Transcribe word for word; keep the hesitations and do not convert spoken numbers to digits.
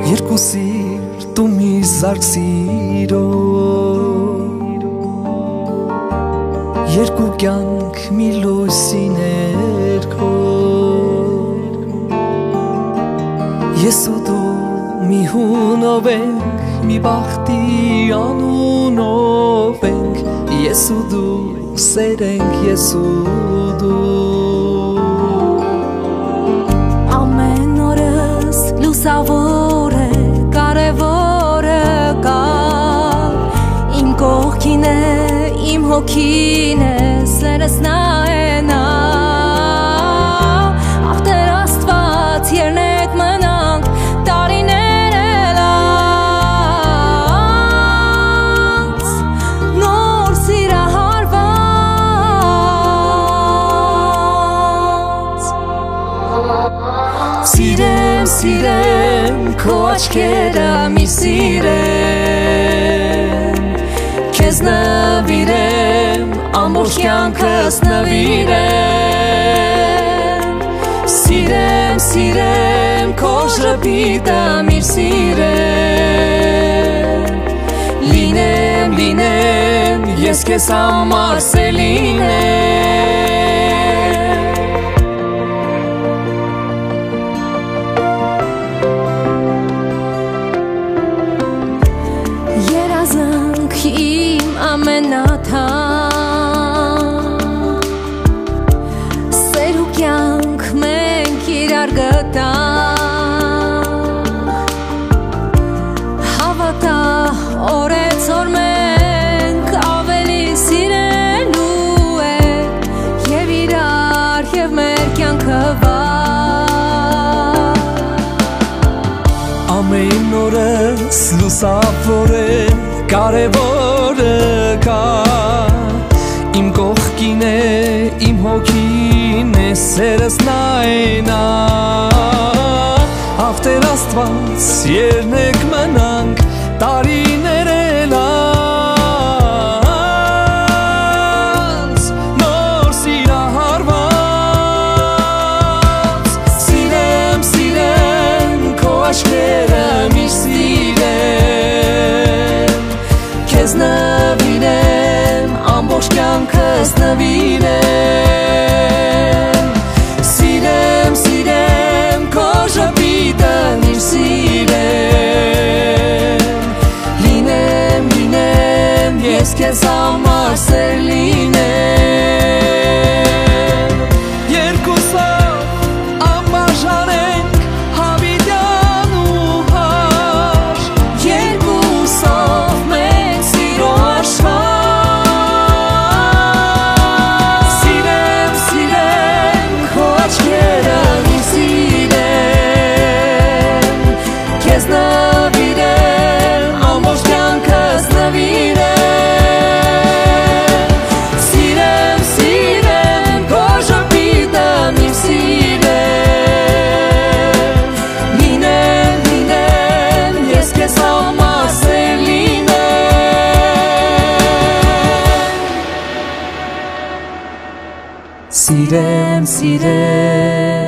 երկու սիրտ ու մի զարկ սիրո, երկու կյանք մի լույսի ներքո, ես ու դու մի հունով ենք, մի բախտի անունով ենք, ես ու դու սեր ենք, ես ու դու ամեն օրս լուսավոր է, կարևոր է կար, իմ կողքին է, իմ հոգին է, սերս նա է նա, աղ Տեր Աստված երնեք մնանք տարիներ էլ անց, նոր սիրահարված, սիրեմ, սիրեմ, քո աչքերը մի սիրեմ, քեզ նվիրեմ, ամբողջ կյանքս նվիրեմ, սիրեմ, սիրեմ, քո ժպիտը մի սիրեմ, լինեմ, լինեմ, ես քեզ համար սելին եմ, երազանք իմ ամենաթանկ, սեր ու կյանք մենք իրար գտանք, հավատա օրեցօր մենք ավելի սիրելու ենք, և իրար և մեր կյանքը վար, ամեն օրս լուսավոր է, կարևոր է կար, իմ կողքին է, իմ հոգին է, սերս նա է նա, աղ Տեր Աստված երնեք մնանք տարիներ էլ անց, նոր սիրահարված, սիրեմ, սիրեմ, քո աչքերը մի սիրեմ, քեզ նվիրեմ, ամբողջ կյանքս նվիրեմ, սիրեմ, սիրեմ, քո ժպիտը մի սիրեմ, լինեմ, լինեմ, ես քեզ համար սեր լինեմ, երկուսով անբաժան ենք, հավիտյան ու հաշ, երկուսով մենք սիրո աշխարհ, սիրեմ, սիրեմ, քո աչքերը մի սիրեմ, քեզ նվիրեմ, ամբողջ կյանքս նվիրեմ, սիրեմ, սիրեմ, քո ժպիտը մի սիրեմ, լինեմ, լինեմ, ես քեզ համար սեր լինեմ, սիրեմ, սիրեմ